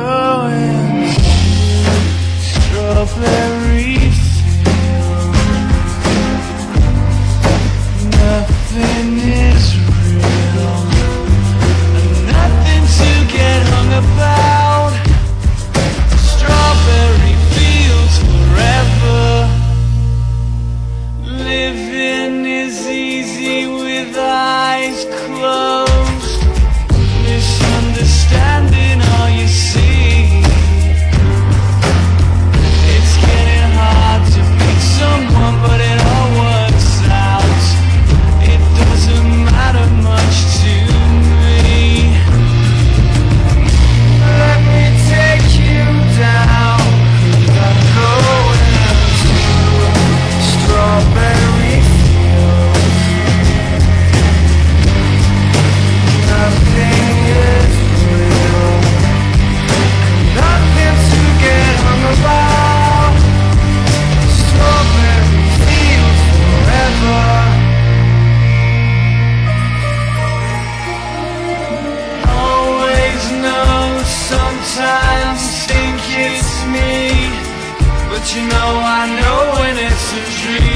going to strawberry fields. Nothing is real, and nothing to get hung about. Strawberry fields forever. Living is easy with eyes closed. Misunderstanding all you see. It's getting hard to pick someone, but it all works out. It doesn't matter much to me. Let me take you down. I'm going to strawberry fields. Nothing is real, nothing to get hung about. Strawberry fields forever. Always know, sometimes think it's me, but you know I know when it's a dream.